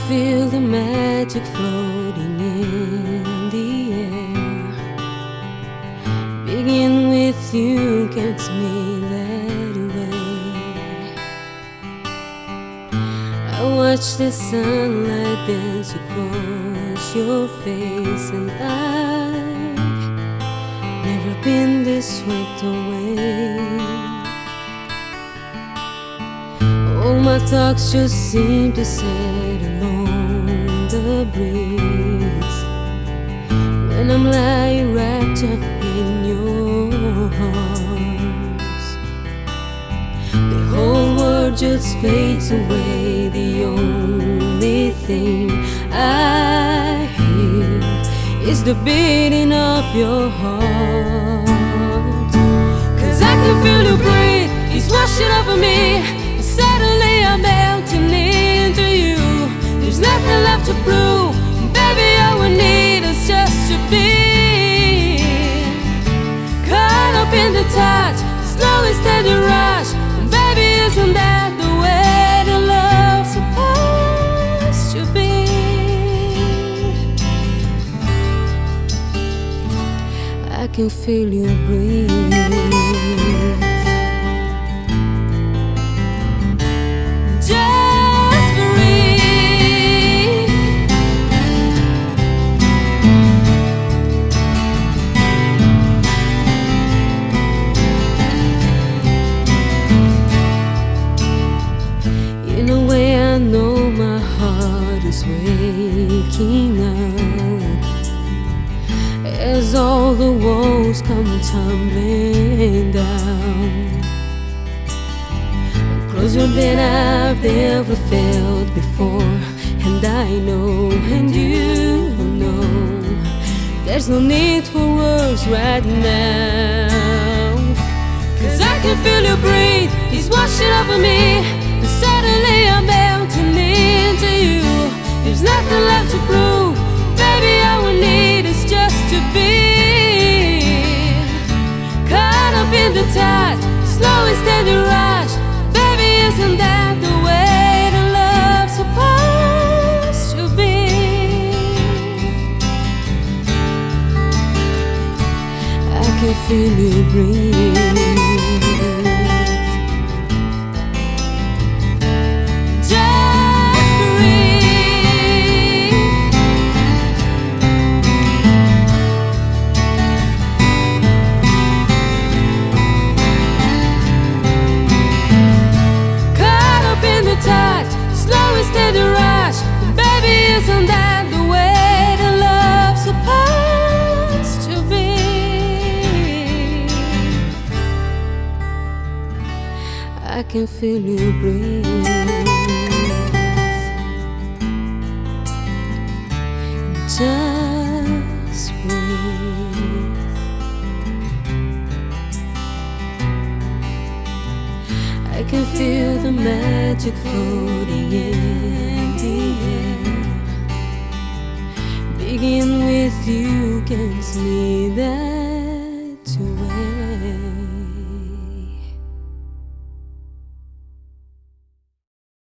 feel the magic floating in the air. Begin with you gets me that way. I watch the sunlight dance across your face, and I've never been this swept away. All my thoughts just seem to set along the breeze when I'm lying wrapped up in your arms. The whole world just fades away. The only thing I hear is the beating of your heart. 'Cause I can feel you breathe, it's washing over me. Suddenly I'm melting into you. There's nothing left to prove. Baby, all we need is just to be caught up in the touch, slow and steady rush. Baby, isn't that the way the love's supposed to be? I can feel you breathe. Waking up as all the walls come tumbling down. Close your bed, I've never felt before, and I know, and you know, there's no need for words right now. 'Cause I can feel you breathe, it's washing over me, and suddenly I'm melting into you. There's nothing left to prove. Baby, all we need is just to be caught up in the touch, slow and steady rush. Baby, isn't that the way the love's supposed to be? I can feel you breathe. Steady rush, baby, isn't that the way the love's supposed to be? I can feel you breathe. Just breathe. I can feel the magic floating in the air. Begin with you gets me there.